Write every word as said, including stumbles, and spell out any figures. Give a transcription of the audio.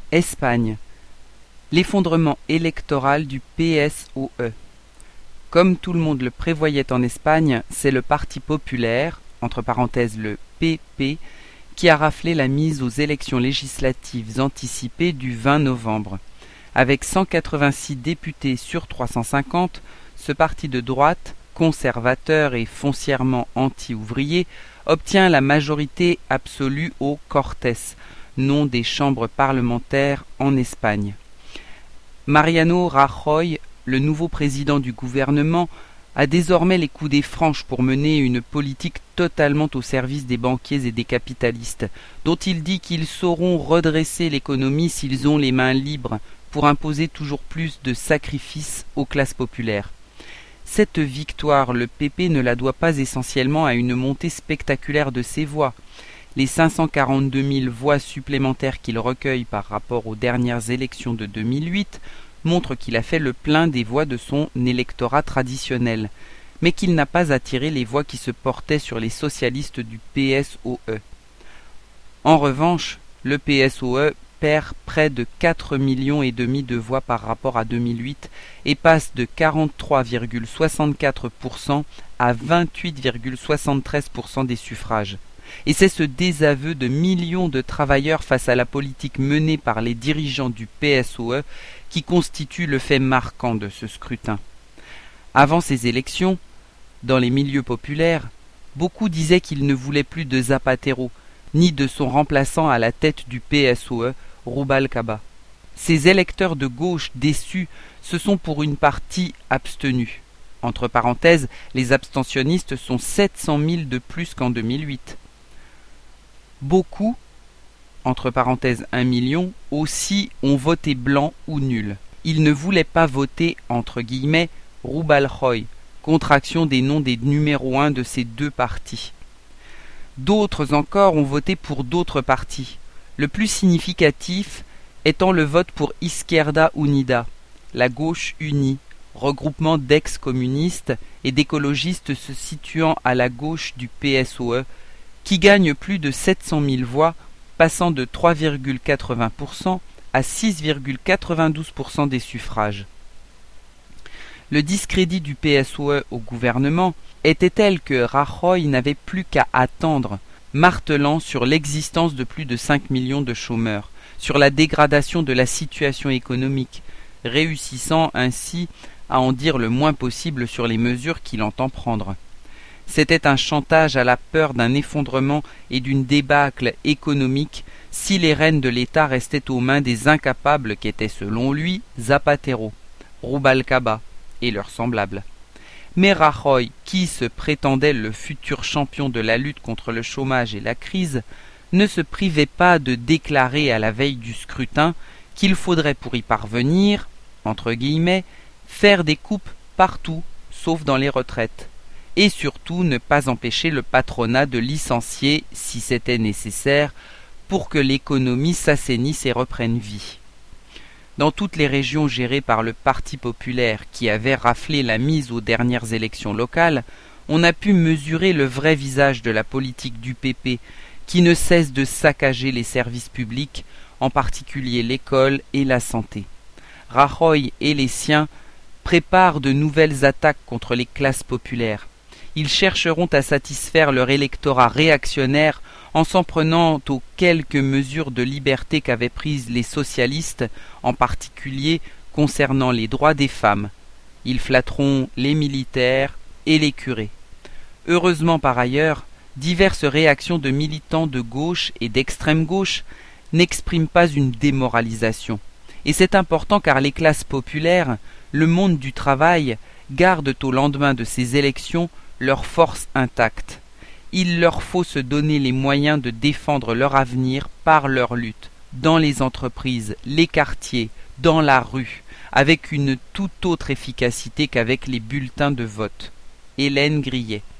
Espagne. L'effondrement électoral du P S O E. Comme tout le monde le prévoyait en Espagne, c'est le Parti populaire, entre parenthèses le P P, qui a raflé la mise aux élections législatives anticipées du vingt novembre. Avec cent quatre-vingt-six députés sur trois cent cinquante, ce parti de droite, conservateur et foncièrement anti-ouvrier, obtient la majorité absolue au Cortes, nom des chambres parlementaires en Espagne. Mariano Rajoy, le nouveau président du gouvernement, a désormais les coudées franches pour mener une politique totalement au service des banquiers et des capitalistes, dont il dit qu'ils sauront redresser l'économie s'ils ont les mains libres pour imposer toujours plus de sacrifices aux classes populaires. Cette victoire, le P P ne la doit pas essentiellement à une montée spectaculaire de ses voix. Les cinq cent quarante-deux mille voix supplémentaires qu'il recueille par rapport aux dernières élections de deux mille huit montrent qu'il a fait le plein des voix de son électorat traditionnel, mais qu'il n'a pas attiré les voix qui se portaient sur les socialistes du P S O E. En revanche, le P S O E perd près de quatre millions et demi de voix par rapport à deux mille huit et passe de quarante-trois virgule soixante-quatre pour cent à vingt-huit virgule soixante-treize pour cent des suffrages. Et c'est ce désaveu de millions de travailleurs face à la politique menée par les dirigeants du P S O E qui constitue le fait marquant de ce scrutin. Avant ces élections, dans les milieux populaires, beaucoup disaient qu'ils ne voulaient plus de Zapatero, ni de son remplaçant à la tête du P S O E, Rubalcaba. Ces électeurs de gauche déçus se sont pour une partie abstenus. Entre parenthèses, les abstentionnistes sont sept cent mille de plus qu'en deux mille huit. Beaucoup, entre parenthèses un million, aussi ont voté blanc ou nul. Ils ne voulaient pas voter, entre guillemets, Rubaljoy, contraction des noms des numéros un de ces deux partis. D'autres encore ont voté pour d'autres partis, le plus significatif étant le vote pour Izquierda Unida, la gauche unie, regroupement d'ex-communistes et d'écologistes se situant à la gauche du P S O E, qui gagne plus de sept cent mille voix, passant de trois virgule quatre-vingts pour cent à six virgule quatre-vingt-douze pour cent des suffrages. Le discrédit du P S O E au gouvernement était tel que Rajoy n'avait plus qu'à attendre, martelant sur l'existence de plus de cinq millions de chômeurs, sur la dégradation de la situation économique, réussissant ainsi à en dire le moins possible sur les mesures qu'il entend prendre. C'était un chantage à la peur d'un effondrement et d'une débâcle économique si les rênes de l'État restaient aux mains des incapables qu'étaient selon lui Zapatero, Rubalcaba et leurs semblables. Mais Rajoy, qui se prétendait le futur champion de la lutte contre le chômage et la crise, ne se privait pas de déclarer à la veille du scrutin qu'il faudrait pour y parvenir, entre guillemets, faire des coupes partout, sauf dans les retraites, et surtout ne pas empêcher le patronat de licencier, si c'était nécessaire, pour que l'économie s'assainisse et reprenne vie. Dans toutes les régions gérées par le Parti populaire qui avait raflé la mise aux dernières élections locales, on a pu mesurer le vrai visage de la politique du P P, qui ne cesse de saccager les services publics, en particulier l'école et la santé. Rajoy et les siens préparent de nouvelles attaques contre les classes populaires. Ils chercheront à satisfaire leur électorat réactionnaire en s'en prenant aux quelques mesures de liberté qu'avaient prises les socialistes, en particulier concernant les droits des femmes. Ils flatteront les militaires et les curés. Heureusement par ailleurs, diverses réactions de militants de gauche et d'extrême gauche n'expriment pas une démoralisation. Et c'est important car les classes populaires, le monde du travail, gardent au lendemain de ces élections leur force intacte. Il leur faut se donner les moyens de défendre leur avenir par leur lutte, dans les entreprises, les quartiers, dans la rue, avec une toute autre efficacité qu'avec les bulletins de vote. Hélène Grillet.